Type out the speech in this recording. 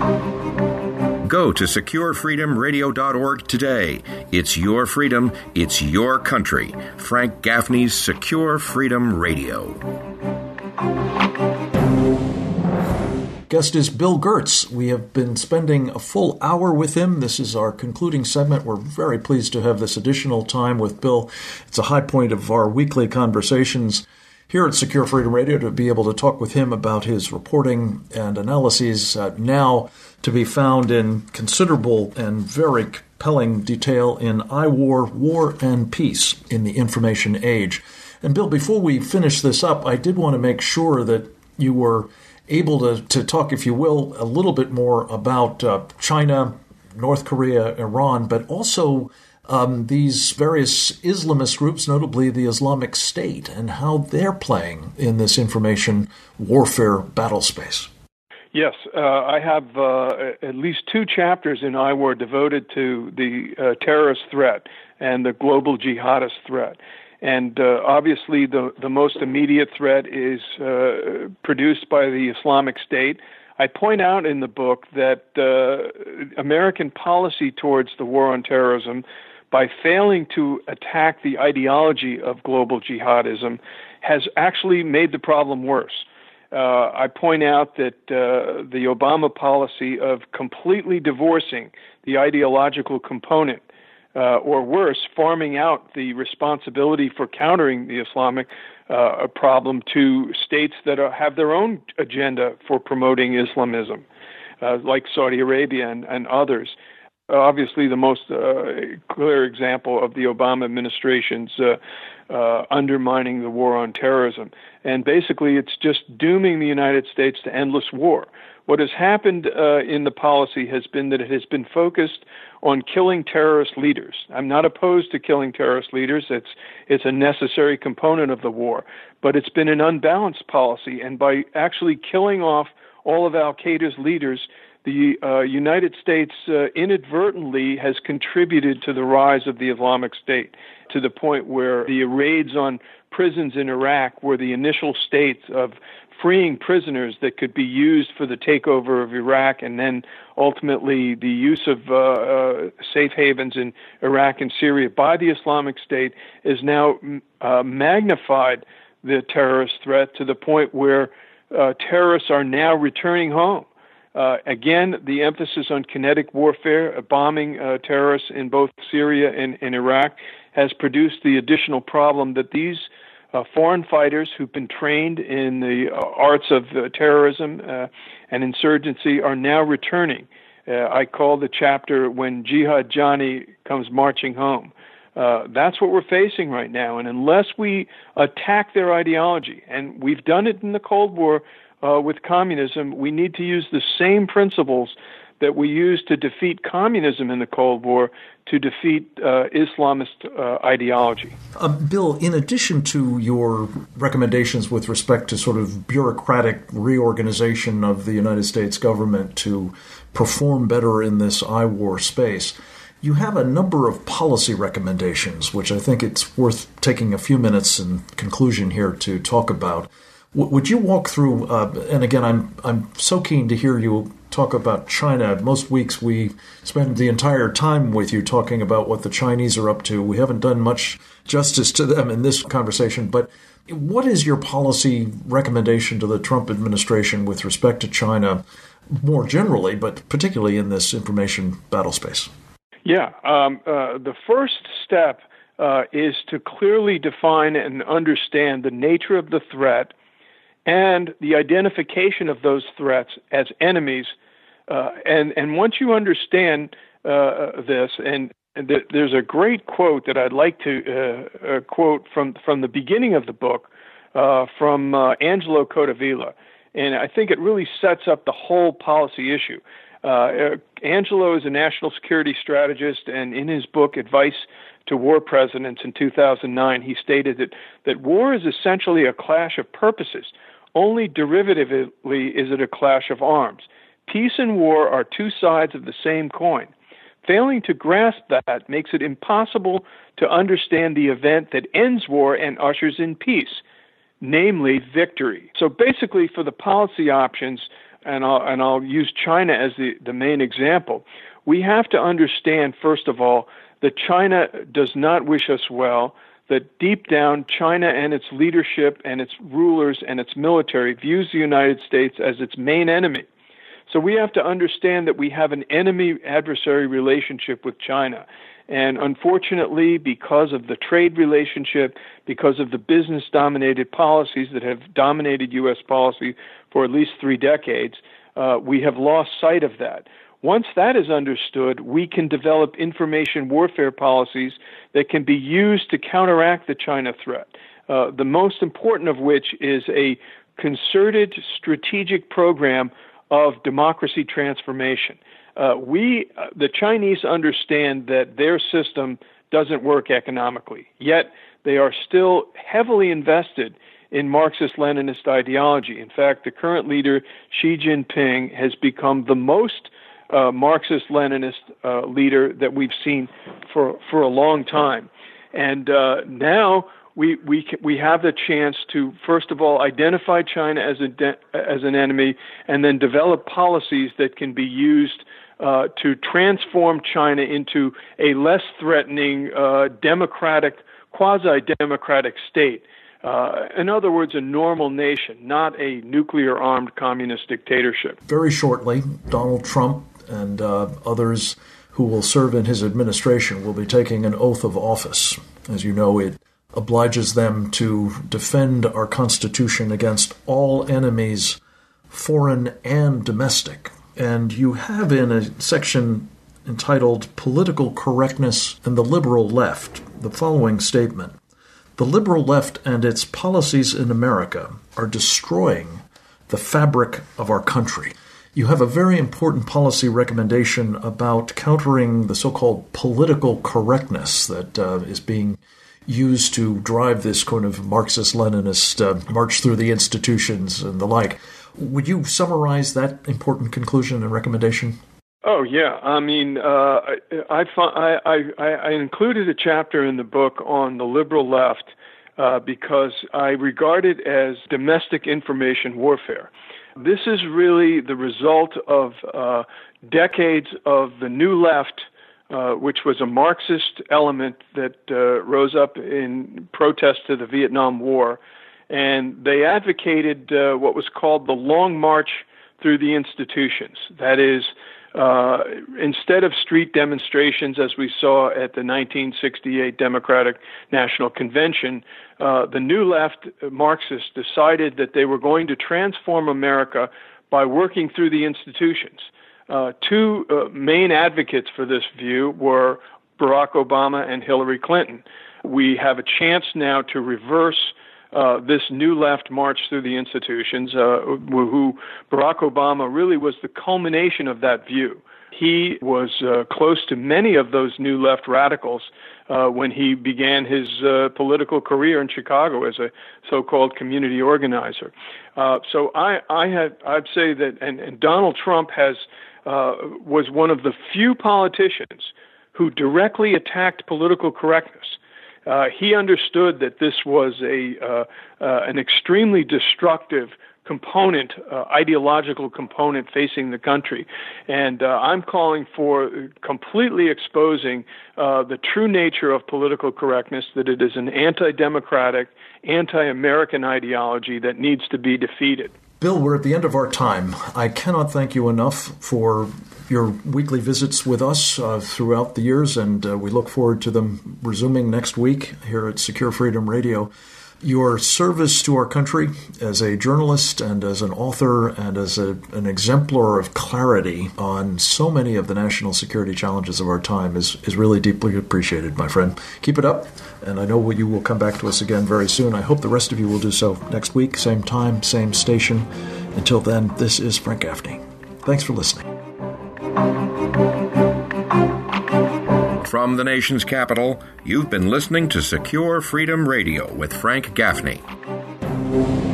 Go to SecureFreedomRadio.org today. It's your freedom. It's your country. Frank Gaffney's Secure Freedom Radio. Guest is Bill Gertz. We have been spending a full hour with him. This is our concluding segment. We're very pleased to have this additional time with Bill. It's a high point of our weekly conversations here at Secure Freedom Radio to be able to talk with him about his reporting and analyses now to be found in considerable and very compelling detail in iWar, War and Peace in the Information Age. And Bill, before we finish this up, I did want to make sure that you were able to talk, if you will, a little bit more about China, North Korea, Iran, but also these various Islamist groups, notably the Islamic State, and how they're playing in this information warfare battle space. Yes, I have at least 2 chapters in iWar devoted to the terrorist threat and the global jihadist threat. And obviously the most immediate threat is produced by the Islamic State. I point out in the book that American policy towards the war on terrorism, by failing to attack the ideology of global jihadism, has actually made the problem worse. I point out that the Obama policy of completely divorcing the ideological component, or worse, farming out the responsibility for countering the Islamic problem to states that have their own agenda for promoting Islamism, like Saudi Arabia and others. Obviously, the most clear example of the Obama administration's undermining the war on terrorism. And basically, it's just dooming the United States to endless war. What has happened in the policy has been that it has been focused on killing terrorist leaders. I'm not opposed to killing terrorist leaders. It's a necessary component of the war. But it's been an unbalanced policy. And by actually killing off all of al-Qaeda's leaders, the United States inadvertently has contributed to the rise of the Islamic State, to the point where the raids on prisons in Iraq were the initial states of freeing prisoners that could be used for the takeover of Iraq, and then ultimately the use of safe havens in Iraq and Syria by the Islamic State is now magnified the terrorist threat to the point where terrorists are now returning home. Again, the emphasis on kinetic warfare, bombing terrorists in both Syria and Iraq, has produced the additional problem that these foreign fighters who've been trained in the arts of terrorism and insurgency are now returning. I call the chapter "When Jihad Johnny Comes Marching Home." That's what we're facing right now. And unless we attack their ideology, and we've done it in the Cold War with communism, we need to use the same principles that we used to defeat communism in the Cold War to defeat Islamist ideology. Bill, in addition to your recommendations with respect to sort of bureaucratic reorganization of the United States government to perform better in this iWar space, you have a number of policy recommendations, which I think it's worth taking a few minutes in conclusion here to talk about. Would you walk through, and again, I'm so keen to hear you talk about China. Most weeks we spend the entire time with you talking about what the Chinese are up to. We haven't done much justice to them in this conversation, but what is your policy recommendation to the Trump administration with respect to China more generally, but particularly in this information battle space? Yeah, the first step is to clearly define and understand the nature of the threat and the identification of those threats as enemies. And once you understand this, and there's a great quote that I'd like to quote from the beginning of the book from Angelo Codevilla, and I think it really sets up the whole policy issue. Angelo is a national security strategist, and in his book, Advice to War Presidents in 2009, he stated that war is essentially a clash of purposes. Only derivatively is it a clash of arms. Peace and war are two sides of the same coin. Failing to grasp that makes it impossible to understand the event that ends war and ushers in peace, namely victory. So basically, for the policy options, and I'll use China as the main example, we have to understand, first of all, that China does not wish us well, that deep down China and its leadership and its rulers and its military views the United States as its main enemy. So we have to understand that we have an enemy-adversary relationship with China. And unfortunately, because of the trade relationship, because of the business-dominated policies that have dominated U.S. policy for at least 3 decades, we have lost sight of that. Once that is understood, we can develop information warfare policies that can be used to counteract the China threat, the most important of which is a concerted strategic program of democracy transformation. The Chinese understand that their system doesn't work economically, yet they are still heavily invested in Marxist-Leninist ideology. In fact, the current leader, Xi Jinping, has become the most Marxist-Leninist leader that we've seen for a long time. And now we have the chance to, first of all, identify China as an enemy, and then develop policies that can be used to transform China into a less threatening, democratic, quasi-democratic state. In other words, a normal nation, not a nuclear-armed communist dictatorship. Very shortly, Donald Trump and others who will serve in his administration will be taking an oath of office. As you know, it obliges them to defend our Constitution against all enemies, foreign and domestic. And you have in a section entitled Political Correctness and the Liberal Left the following statement: "The liberal left and its policies in America are destroying the fabric of our country." You have a very important policy recommendation about countering the so-called political correctness that is being used to drive this kind of Marxist-Leninist march through the institutions and the like. Would you summarize that important conclusion and recommendation? Oh, yeah. I mean, I included a chapter in the book on the liberal left because I regard it as domestic information warfare. This is really the result of decades of the New Left, which was a Marxist element that rose up in protest to the Vietnam War. And they advocated what was called the Long March through the institutions. That is, instead of street demonstrations, as we saw at the 1968 Democratic National Convention, the New Left Marxists decided that they were going to transform America by working through the institutions. Two main advocates for this view were Barack Obama and Hillary Clinton. We have a chance now to reverse this New Left march through the institutions, who Barack Obama really was the culmination of that view. He was close to many of those New Left radicals when he began his political career in Chicago as a so-called community organizer. So I'd say that, and Donald Trump was one of the few politicians who directly attacked political correctness. He understood that this was an extremely destructive component, ideological component facing the country. And I'm calling for completely exposing the true nature of political correctness, that it is an anti-democratic, anti-American ideology that needs to be defeated. Bill, we're at the end of our time. I cannot thank you enough for your weekly visits with us throughout the years, and we look forward to them resuming next week here at Secure Freedom Radio. Your service to our country as a journalist and as an author and as an exemplar of clarity on so many of the national security challenges of our time is really deeply appreciated, my friend. Keep it up, and I know you will come back to us again very soon. I hope the rest of you will do so next week, same time, same station. Until then, this is Frank Gaffney. Thanks for listening. From the nation's capital, you've been listening to Secure Freedom Radio with Frank Gaffney.